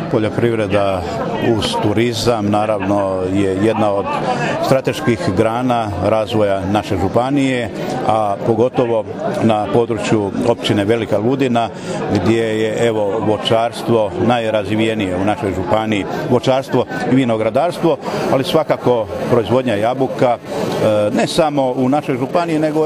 poljoprivreda uz turizam naravno je jedna od strateških grana razvoja naše županije, a pogotovo na području općine Velika Ludina gdje je voćarstvo najrazvijenije u našoj županiji, voćarstvo i vinogradarstvo, ali svakako proizvodnja jabuka ne samo u našoj županiji, nego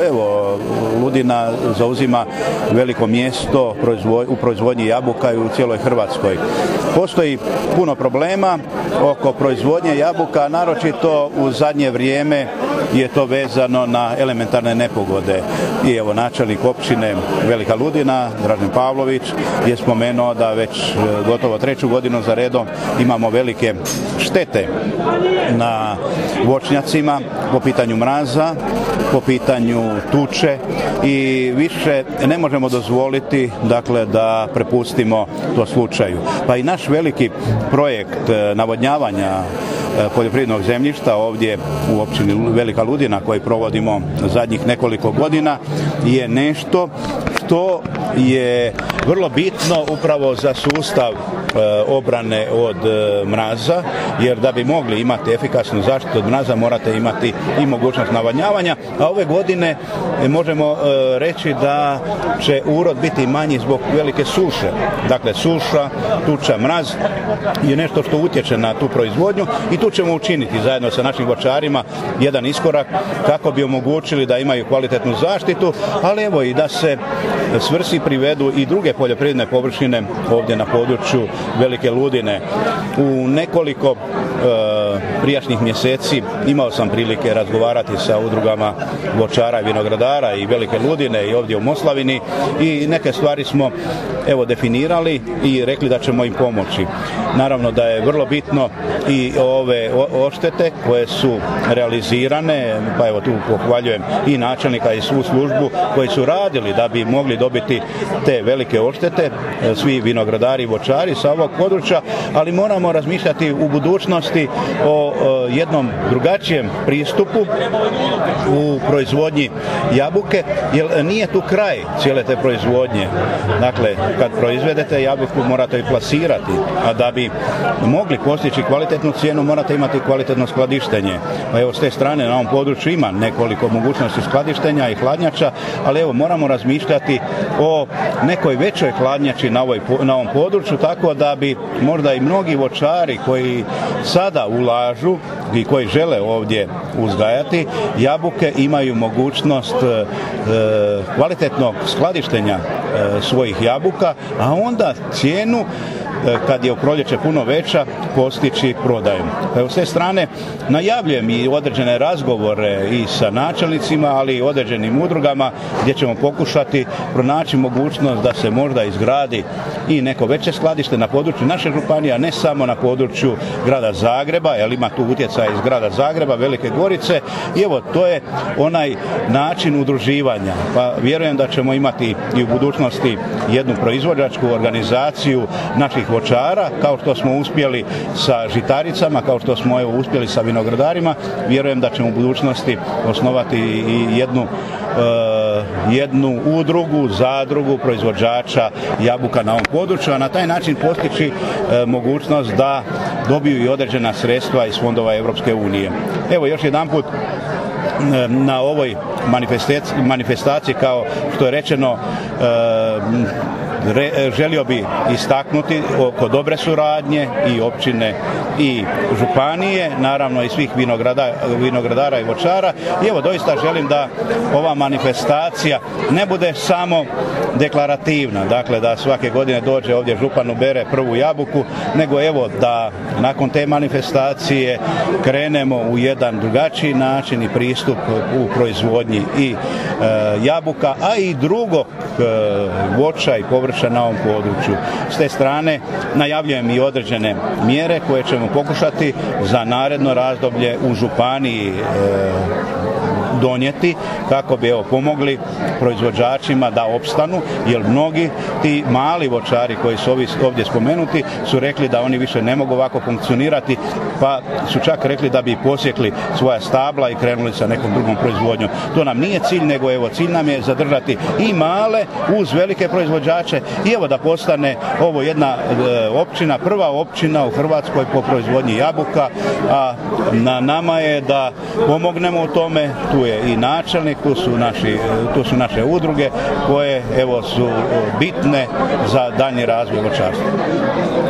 Ludina zauzima veliko mjesto u proizvodnji jabuka i u cijeloj Hrvatskoj. Postoji puno problema oko proizvodnje jabuka, naročito u zadnje vrijeme je to vezano na elementarne nepogode. I načelnik općine Velika Ludina, Dražen Pavlović, je spomenuo da već gotovo 3. godinu za redom imamo velike štete na voćnjacima po pitanju mraza, po pitanju tuče i više ne možemo dozvoliti da prepustimo to slučaju. Pa i naš veliki projekt navodnjavanja poljoprivrednog zemljišta ovdje u općini Velika Ludina koji provodimo zadnjih nekoliko godina je nešto što je vrlo bitno upravo za sustav obrane od mraza, jer da bi mogli imati efikasnu zaštitu od mraza morate imati i mogućnost navodnjavanja, a ove godine možemo reći da će urod biti manji zbog velike suše. Dakle, suša, tuča, mraz je nešto što utječe na tu proizvodnju i tu ćemo učiniti zajedno sa našim voćarima jedan iskorak kako bi omogućili da imaju kvalitetnu zaštitu, ali i da se svrsi privedu i druge poljoprivredne površine ovdje na području Velike Ludine. U nekoliko prijašnjih mjeseci imao sam prilike razgovarati sa udrugama voćara i vinogradara i Velike Ludine i ovdje u Moslavini i neke stvari smo definirali i rekli da ćemo im pomoći. Naravno da je vrlo bitno i ove odštete koje su realizirane, pa tu pohvaljujem i načelnika i svu službu koji su radili da bi mogli dobiti te velike odštete, svi vinogradari i voćari sa ovog područja, ali moramo razmišljati u budućnosti o jednom drugačijem pristupu u proizvodnji jabuke, jer nije tu kraj cijele te proizvodnje. Dakle, kad proizvedete jabuku morate ju plasirati, a da bi mogli postići kvalitetnu cijenu morate imati kvalitetno skladištenje. Pa s te strane na ovom području ima nekoliko mogućnosti skladištenja i hladnjača, ali moramo razmišljati o nekoj većoj hladnjači na ovom području, tako da bi možda i mnogi voćari koji sada ulažu i koji žele ovdje uzgajati jabuke imaju mogućnost kvalitetnog skladištenja svojih jabuka, a onda cijenu kad je u proljeće puno veća postići prodajom. S te strane najavljujem i određene razgovore i sa načelnicima, ali i određenim udrugama gdje ćemo pokušati pronaći mogućnost da se možda izgradi i neko veće skladište na području naše županije, a ne samo na području grada Zagreba, jer ima tu utjecaj iz grada Zagreba, Velike Gorice i to je onaj način udruživanja. Pa vjerujem da ćemo imati i u budućnosti jednu proizvođačku organizaciju naših voćara, kao što smo uspjeli sa žitaricama, kao što smo uspjeli sa vinogradarima. Vjerujem da ćemo u budućnosti osnovati i jednu udrugu, zadrugu proizvođača jabuka na ovom području, a na taj način postići mogućnost da dobiju i određena sredstva iz fondova Europske unije. Još jedanput na ovoj manifestaciji, kao što je rečeno, želio bi istaknuti oko dobre suradnje i općine i županije, naravno i svih vinogradara i voćara. I doista želim da ova manifestacija ne bude samo deklarativna, dakle da svake godine dođe ovdje župan ubere prvu jabuku, nego da nakon te manifestacije krenemo u jedan drugačiji način i pristup u proizvodnji i jabuka, a i drugog voća i povrća na ovom području. S te strane najavljujem i određene mjere koje ćemo pokušati za naredno razdoblje u županiji donijeti kako bi pomogli proizvođačima da opstanu, jer mnogi ti mali voćari koji su ovdje spomenuti su rekli da oni više ne mogu ovako funkcionirati, pa su čak rekli da bi posjekli svoja stabla i krenuli sa nekom drugom proizvodnjom. To nam nije cilj, nego cilj nam je zadržati i male uz velike proizvođače i da postane ovo jedna općina, prva općina u Hrvatskoj po proizvodnji jabuka, a na nama je da pomognemo u tome. Tu je i načelnik, tu su naše udruge koje su bitne za daljnji razvoj voćarstva.